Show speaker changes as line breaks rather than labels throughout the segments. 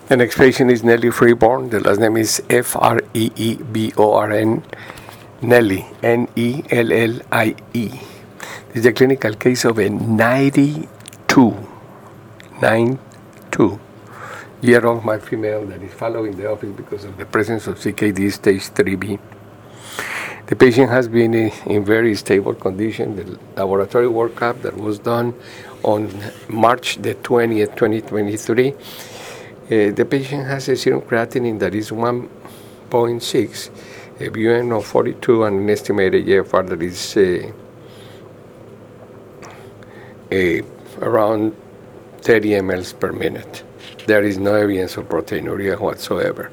The next patient is Nelly Freeborn. The last name is Freeborn. Nelly, Nellie. This is a clinical case of a 92-year-old male female that is following the office because of the presence of CKD stage 3B. The patient has been in very stable condition. The laboratory workup that was done on March the 20th, 2023, the patient has a serum creatinine that is 1.6, a BUN of 42, and an estimated GFR that is around 30 mLs per minute. There is no evidence of proteinuria whatsoever.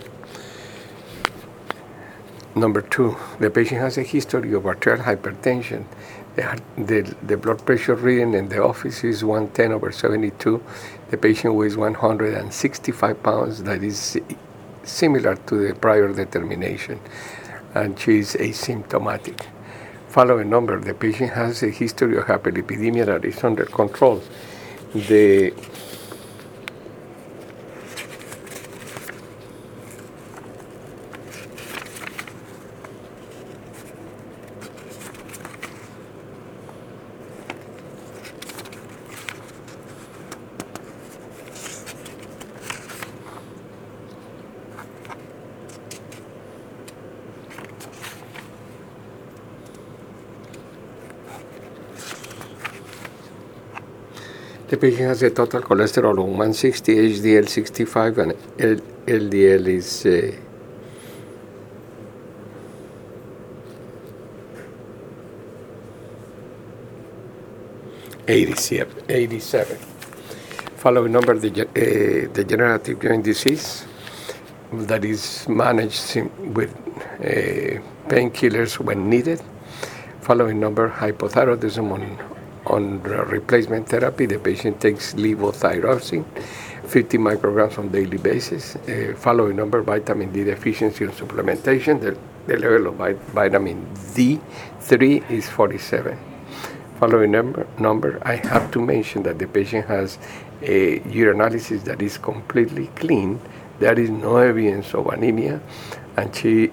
Number 2, the patient has a history of arterial hypertension. The blood pressure reading in the office is 110/72. The patient weighs 165 pounds. That is similar to the prior determination, and she is asymptomatic. Following number, the patient has a history of hyperlipidemia that is under control. The patient has a total cholesterol of 160, HDL 65, and LDL is 87. Following number, the degenerative joint disease that is managed with painkillers when needed. Following number, hypothyroidism on replacement therapy. The patient takes levothyroxine, 50 micrograms on daily basis. Following number, vitamin D deficiency and supplementation. The level of vitamin D3 is 47. Following number, I have to mention that the patient has a urinalysis that is completely clean. There is no evidence of anemia, and she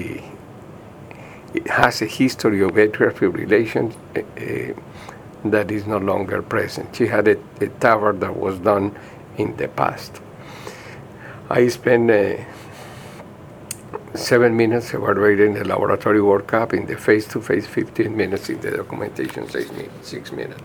has a history of atrial fibrillation that is no longer present. She had a TAVR that was done in the past. I spent 7 minutes evaluating the laboratory workup, in the face-to-face 15 minutes, in the documentation 6 minutes.